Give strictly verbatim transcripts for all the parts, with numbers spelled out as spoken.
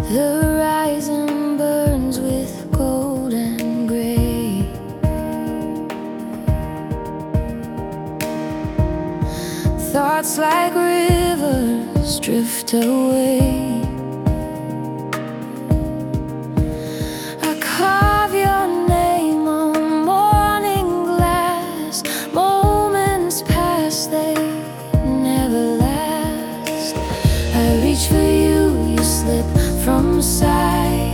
The horizon burns with gold and gray. Thoughts like rivers drift away. I carve your name on morning glass. Moments pass, they never last. I reach for you, you slip from sight.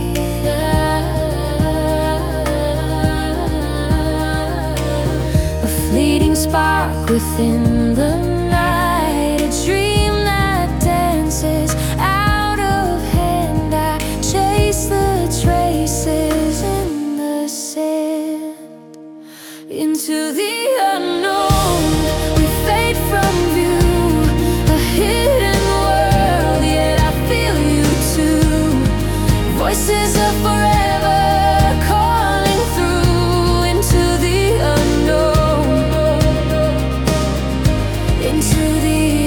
A fleeting spark within the night, a dream that dances out of hand. I chase the traces in the sand into the unknown. We fade from view, a hidden world, yet I feel you too. Voices of forever calling through into the unknown, into the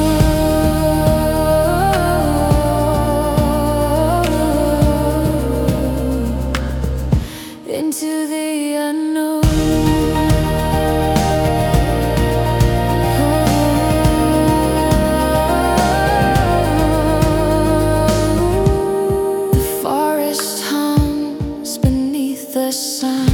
unknown, into the unknown. The sun,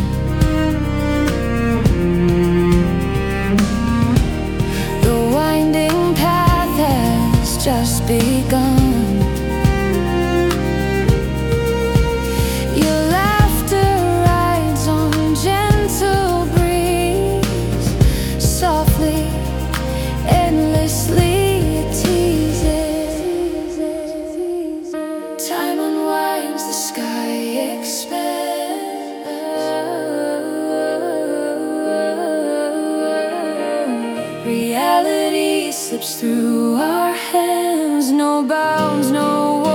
the winding path has just begun. Your laughter rides on gentle breeze, softly, endlessly it teases. Time unwinds, the sky expands. Reality slips through our hands, no bounds, no